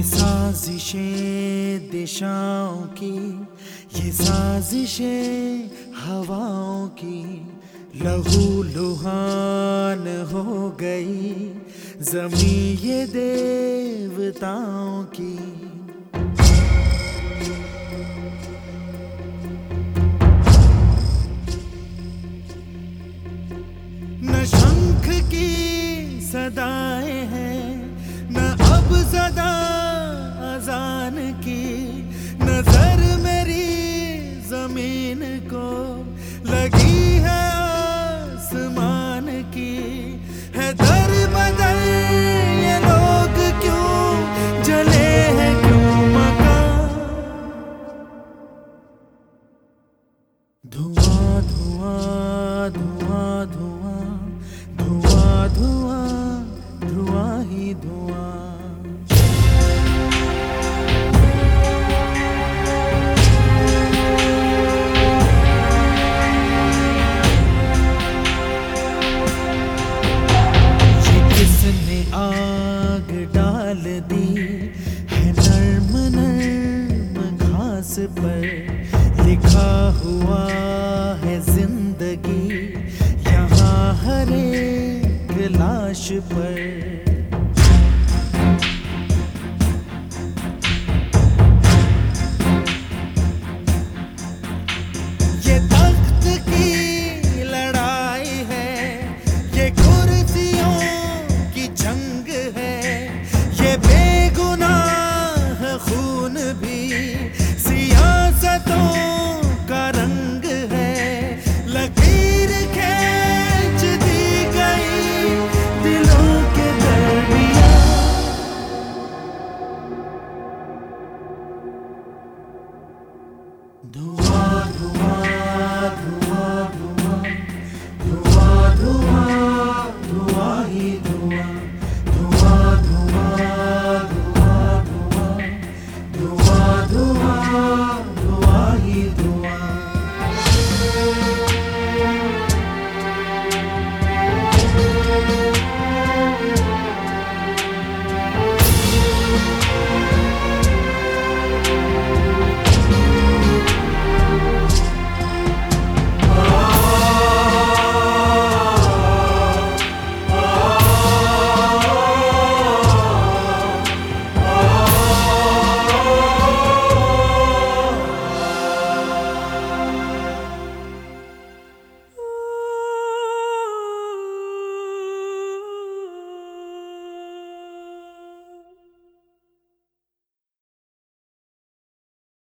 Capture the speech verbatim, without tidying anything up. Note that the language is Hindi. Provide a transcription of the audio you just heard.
साजिशें दिशाओं की, ये साजिशें हवाओं की, लहू लुहान हो गई ज़मीं ये देवताओं की। न शंख की सदाएं हैं, न अब सदा अजान की, नजर मेरी जमीन को लगी है आसमान की। है दर बदर ये लोग क्यों जले हैं, क्यों मकान। धुआं धुआं धुआं धुआं धुआं धुआं धुआं ही धुआं। आग डाल दी है नर्म नर्म घास पर, लिखा हुआ है जिंदगी यहाँ हर एक लाश पर। ये तख्त की लड़ाई है, ये कुर्सियों की जंग है, ये बेगुनाह खून भी सियासतों का रंग है। लकीर खींच दी गई दिलों के दरमियां। धुआं